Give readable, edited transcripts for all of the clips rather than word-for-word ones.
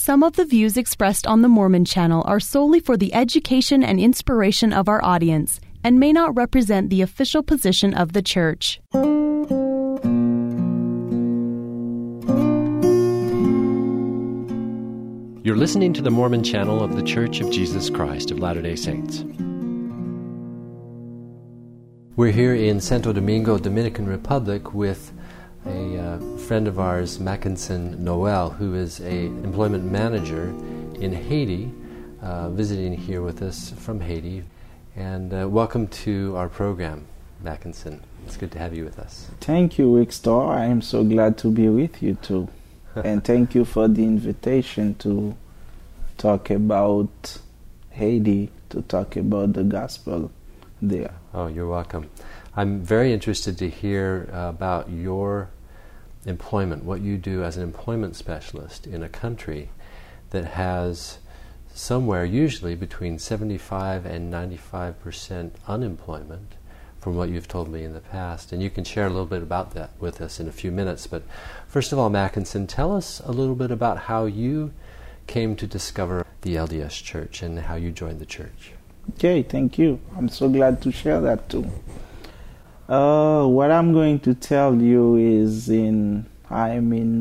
Some of the views expressed on the Mormon Channel are solely for the education and inspiration of our audience and may not represent the official position of the Church. You're listening to the Mormon Channel of the Church of Jesus Christ of Latter-day Saints. We're here in Santo Domingo, Dominican Republic, with a friend of ours, Mackinson Noel, who is an employment manager in Haiti, visiting here with us from Haiti. And welcome to our program, Mackinson. It's good to have you with us. Thank you, Wickstar. I am so glad to be with you too. And thank you for the invitation to talk about Haiti, to talk about the gospel there. Oh, you're welcome. I'm very interested to hear about your employment, what you do as an employment specialist in a country that has somewhere usually between 75 and 95% unemployment, from what you've told me in the past. And you can share a little bit about that with us in a few minutes. But first of all, Mackinson, tell us a little bit about how you came to discover the LDS Church and how you joined the church. Okay, thank you. I'm so glad to share that too. What I'm going to tell you is I'm in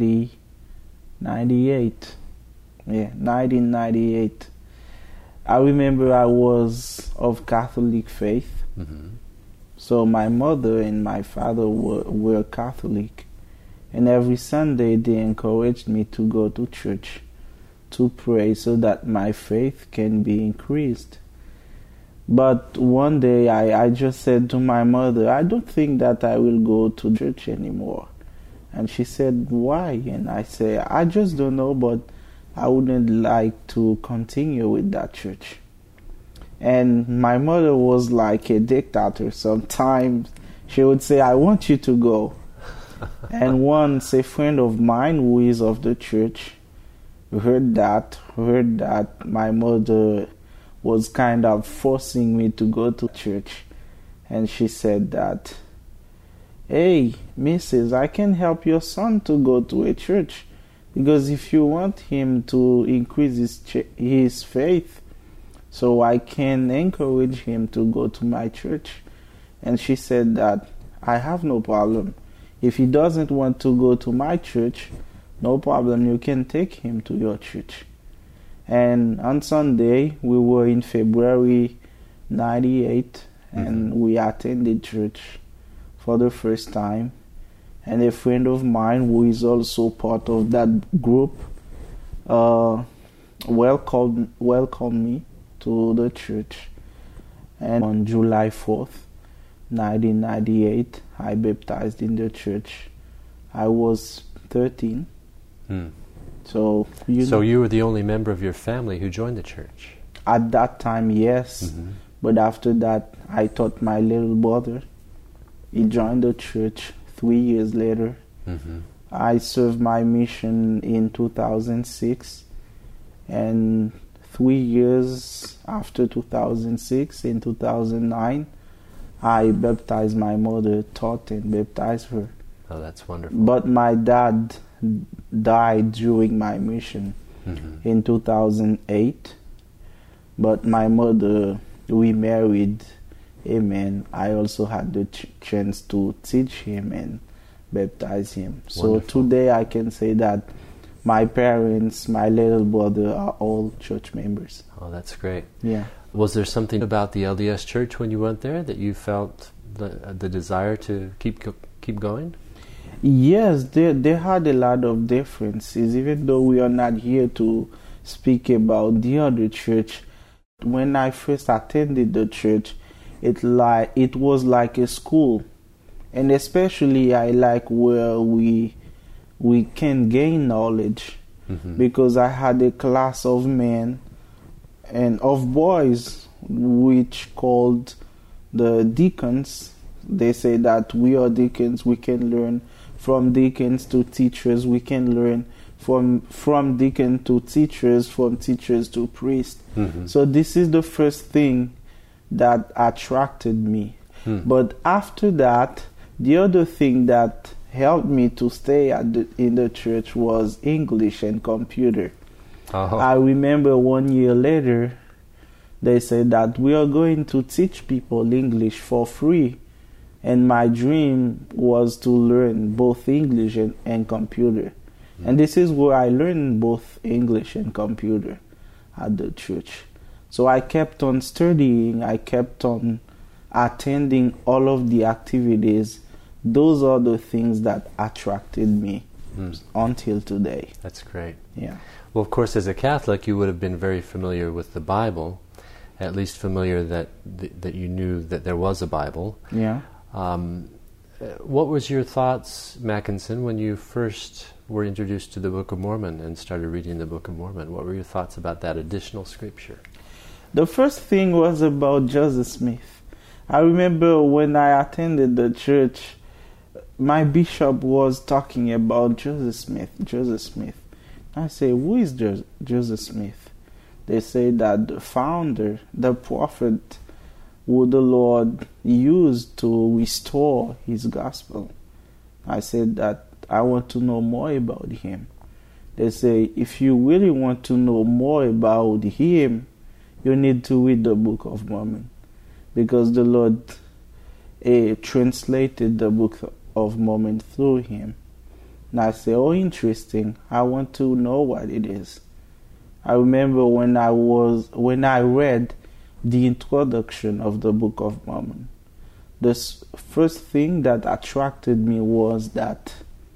1998. I remember I was of Catholic faith. Mm-hmm. So my mother and my father were Catholic. And every Sunday they encouraged me to go to church to pray so that my faith can be increased. But one day I just said to my mother, I don't think that I will go to church anymore. And she said, why? And I said, I just don't know, but I wouldn't like to continue with that church. And my mother was like a dictator. Sometimes she would say, I want you to go. And once a friend of mine who is of the church heard that my mother was kind of forcing me to go to church. And she said that, hey, Mrs., I can help your son to go to a church. Because if you want him to increase his faith, so I can encourage him to go to my church. And she said that, I have no problem. If he doesn't want to go to my church, no problem, you can take him to your church. And on Sunday, we were in February 98, and we attended church for the first time. And a friend of mine who is also part of that group welcomed me to the church. And on July 4th, 1998, I baptized in the church. I was 13. So you were the only member of your family who joined the church? At that time, yes. Mm-hmm. But after that, I taught my little brother. He joined the church 3 years later. Mm-hmm. I served my mission in 2006. And 3 years after 2006, in 2009, I baptized my mother, taught and baptized her. Oh, that's wonderful. But my dad died during my mission in 2008. But my mother, we married. Amen. I also had the chance to teach him and baptize him. Wonderful. So today I can say that my parents, my little brother are all church members. Oh, that's great. Yeah. Was there something about the LDS Church when you went there that you felt the desire to keep going? Yes, they had a lot of differences, even though we are not here to speak about the other church. When I first attended the church, it was like a school. And especially I like where we can gain knowledge, because I had a class of men and of boys which called the deacons. They say that we are deacons, we can learn from deacons to teachers, we can learn from deacon to teachers, from teachers to priests. So this is the first thing that attracted me. But after that, the other thing that helped me to stay in the church was English and computer. Oh. I remember 1 year later, they said that we are going to teach people English for free. And my dream was to learn both English and computer. And this is where I learned both English and computer at the church. So I kept on studying, I kept on attending all of the activities. Those are the things that attracted me until today. That's great. Yeah. Well, of course, as a Catholic, you would have been very familiar with the Bible, at least familiar that you knew that there was a Bible. Yeah. What was your thoughts, Mackinson, when you first were introduced to the Book of Mormon and started reading the Book of Mormon? What were your thoughts about that additional scripture? The first thing was about Joseph Smith. I remember when I attended the church, my bishop was talking about Joseph Smith. I say, who is Joseph Smith? They say that the founder, the prophet, who the Lord used to restore his gospel. I said that I want to know more about him. They say, if you really want to know more about him, you need to read the Book of Mormon, because the Lord translated the Book of Mormon through him. And I say, oh, interesting. I want to know what it is. I remember when I read the introduction of the Book of Mormon, the first thing that attracted me was that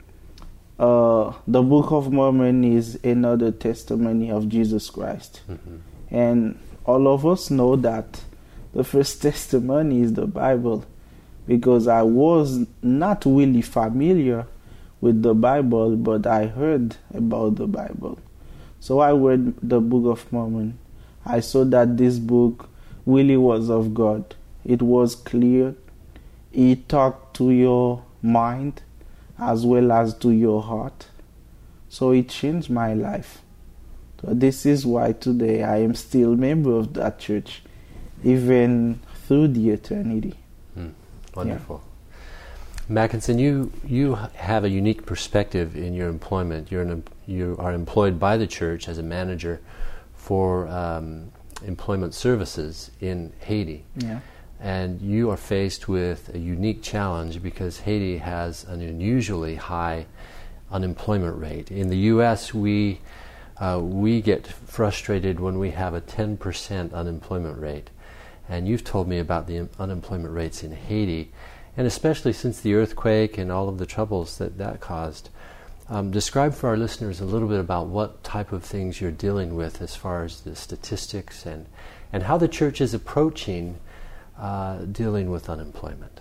the Book of Mormon is another testimony of Jesus Christ. Mm-hmm. And all of us know that the first testimony is the Bible, because I was not really familiar with the Bible, but I heard about the Bible. So I read the Book of Mormon. I saw that this book really was of God. It was clear. It talked to your mind as well as to your heart. So it changed my life. So this is why today I am still a member of that church, even through the eternity. Wonderful. Yeah. Mackinson, you have a unique perspective in your employment. You are employed by the church as a manager for employment services in Haiti. Yeah. And you are faced with a unique challenge because Haiti has an unusually high unemployment rate. In the U.S., we get frustrated when we have a 10% unemployment rate. And you've told me about the unemployment rates in Haiti, and especially since the earthquake and all of the troubles that caused. Describe for our listeners a little bit about what type of things you're dealing with as far as the statistics and how the church is approaching dealing with unemployment.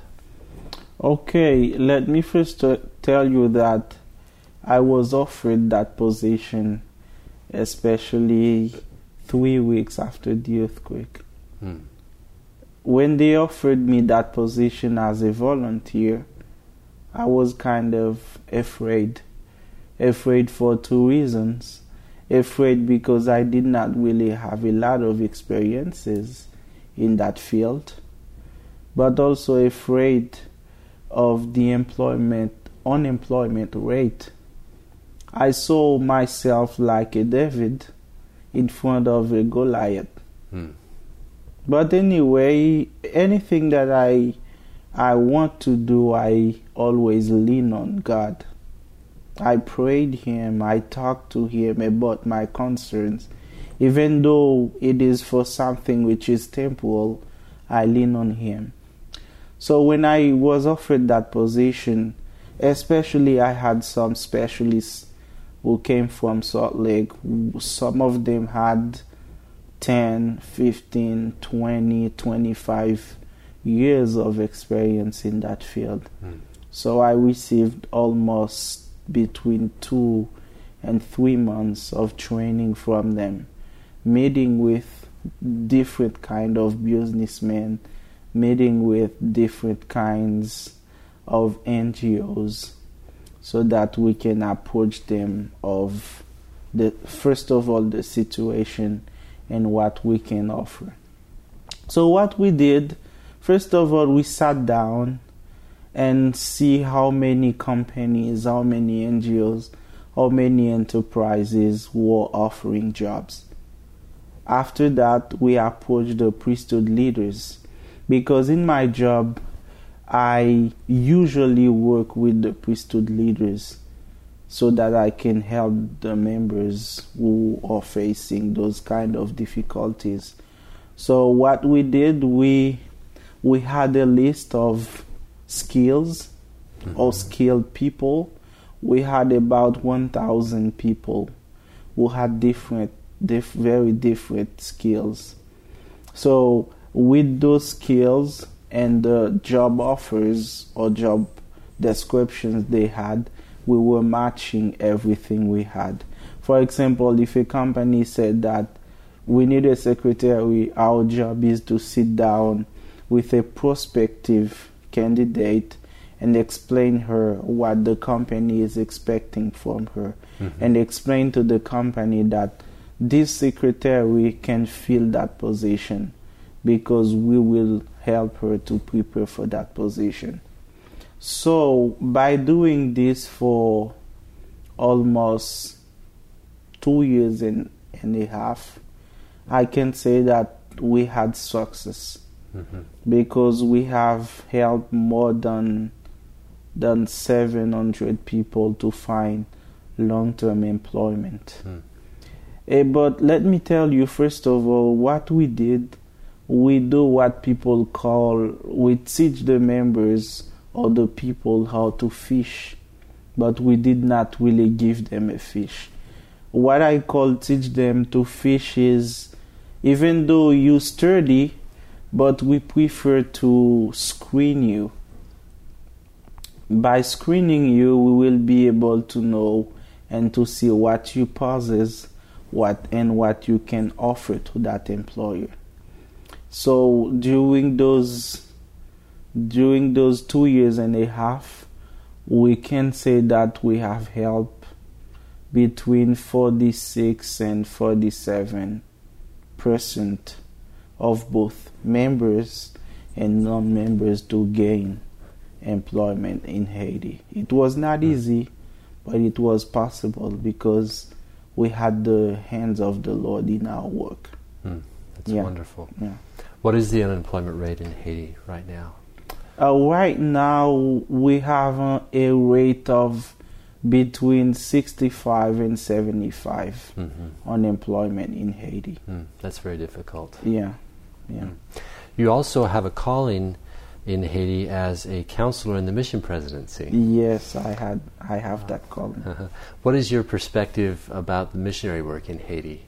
Okay, let me first tell you that I was offered that position, especially 3 weeks after the earthquake. When they offered me that position as a volunteer, I was kind of afraid. Afraid for 2 reasons. Afraid because I did not really have a lot of experiences in that field, but also afraid of the unemployment rate. I saw myself like a David in front of a Goliath. But anyway, anything that I want to do, I always lean on God. I prayed Him, I talked to Him about my concerns. Even though it is for something which is temporal, I lean on Him. So when I was offered that position, especially I had some specialists who came from Salt Lake. Some of them had 10, 15, 20, 25 years of experience in that field. So I received almost between 2 and 3 months of training from them, meeting with different kind of businessmen, meeting with different kinds of NGOs, so that we can approach them of first of all the situation and what we can offer. So what we did, first of all, we sat down and see how many companies, how many NGOs how many enterprises were offering jobs. After that, we approached the priesthood leaders, because in my job, I usually work with the priesthood leaders so that I can help the members who are facing those kind of difficulties. So what we did, we had a list of skills or skilled people. We had about 1,000 people who had very different skills. So with those skills and the job offers or job descriptions they had, we were matching everything we had. For example, if a company said that we need a secretary, our job is to sit down with a prospective candidate and explain her what the company is expecting from her, and explain to the company that this secretary can fill that position because we will help her to prepare for that position. So by doing this for almost 2 years and a half, I can say that we had success, because we have helped more than 700 people to find long-term employment. But let me tell you, first of all, what we did, we do what people call, we teach the members or the people how to fish, but we did not really give them a fish. What I call teach them to fish is, even though you sturdy, but we prefer to screen you. By screening you, we will be able to know and to see what you possess, what you can offer to that employer. So during those 2 years and a half, we can say that we have helped between 46 and 47% of both members and non-members to gain employment in Haiti. It was not easy, but it was possible because we had the hands of the Lord in our work. That's wonderful. Yeah. What is the unemployment rate in Haiti right now? Right now, we have a rate of between 65 and 75 unemployment in Haiti. That's very difficult. Yeah. You also have a calling in Haiti as a counselor in the mission presidency. Yes, I have that calling. What is your perspective about the missionary work in Haiti?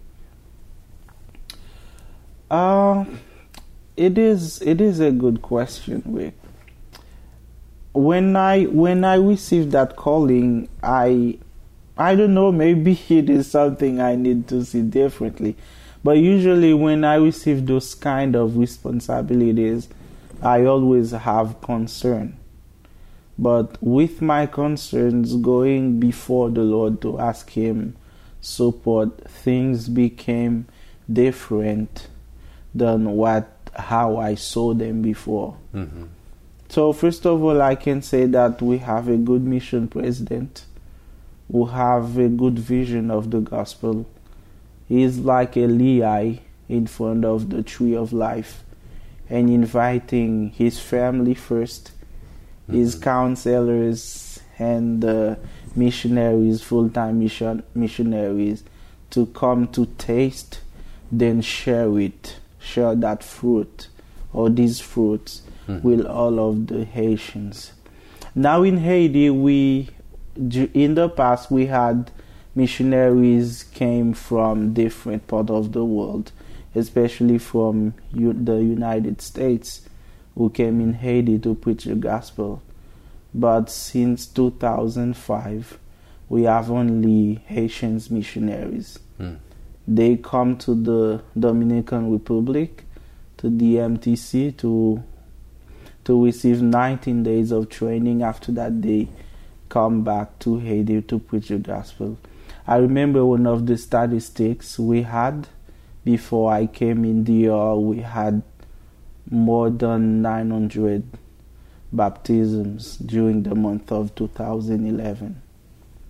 It is a good question, Rick. When I received that calling, I don't know, maybe it is something I need to see differently. But usually when I receive those kind of responsibilities, I always have concern. But with my concerns going before the Lord to ask Him support, things became different than how I saw them before. So first of all, I can say that we have a good mission president who have a good vision of the gospel. He is like a Lehi in front of the tree of life and inviting his family first, his counselors and the missionaries, full-time missionaries, to come to taste, then share that fruit or these fruits with all of the Haitians. Now in Haiti, in the past we had missionaries came from different parts of the world, especially from the United States, who came in Haiti to preach the gospel. But since 2005, we have only Haitian missionaries. They come to the Dominican Republic, to the MTC, to receive 19 days of training. After that, they come back to Haiti to preach the gospel. I remember one of the statistics we had before I came in DR, we had more than 900 baptisms during the month of 2011.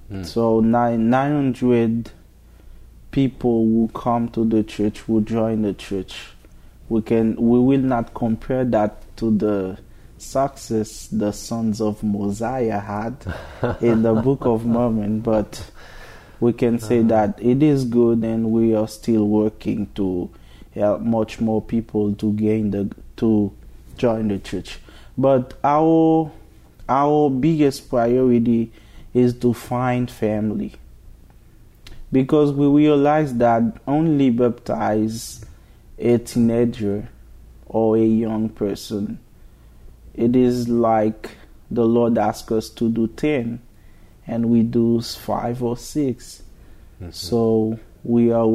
So 900 people who come to the church, who join the church. We will not compare that to the success the sons of Mosiah had in the Book of Mormon, but we can say that it is good, and we are still working to help much more people to join the church. But our biggest priority is to find family, because we realize that only baptize a teenager or a young person, it is like the Lord asks us to do 10 and we do 5 or 6. So we are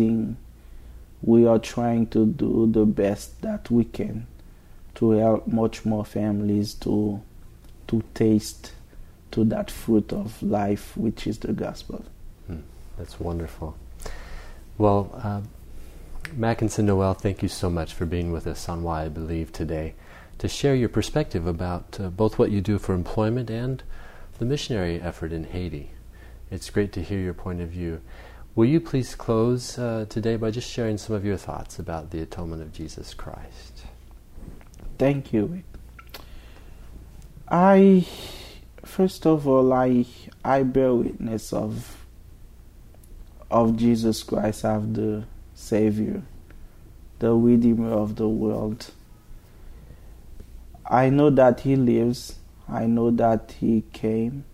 trying to do the best that we can to help much more families to taste to that fruit of life, which is the gospel. That's wonderful. Well, Mackinson Noel, thank you so much for being with us on Why I Believe today, to share your perspective about both what you do for employment and the missionary effort in Haiti. It's great to hear your point of view. Will you please close today by just sharing some of your thoughts about the atonement of Jesus Christ? Thank you. First of all, I bear witness of Jesus Christ as the Savior, the Redeemer of the world. I know that He lives. I know that He came.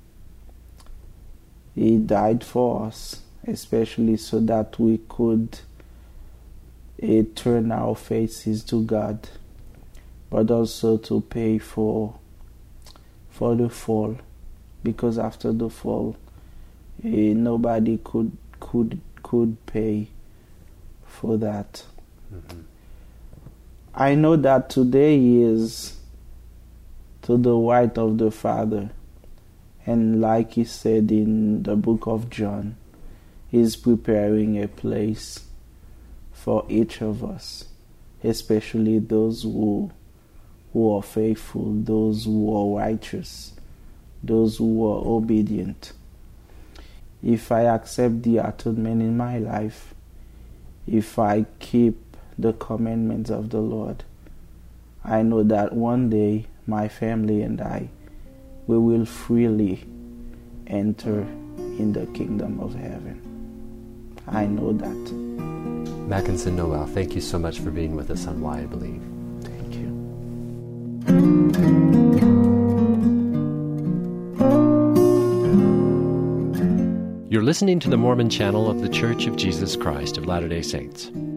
He died for us, especially so that we could turn our faces to God, but also to pay for the fall, because after the fall, nobody could pay for that. I know that today He is to the right of the Father, and like He said in the book of John, He's preparing a place for each of us, especially those who are faithful, those who are righteous, those who are obedient. If I accept the atonement in my life, if I keep the commandments of the Lord, I know that one day my family and we will freely enter in the kingdom of heaven. I know that. Mackinson Noel, thank you so much for being with us on Why I Believe. Thank you. You're listening to the Mormon Channel of The Church of Jesus Christ of Latter-day Saints.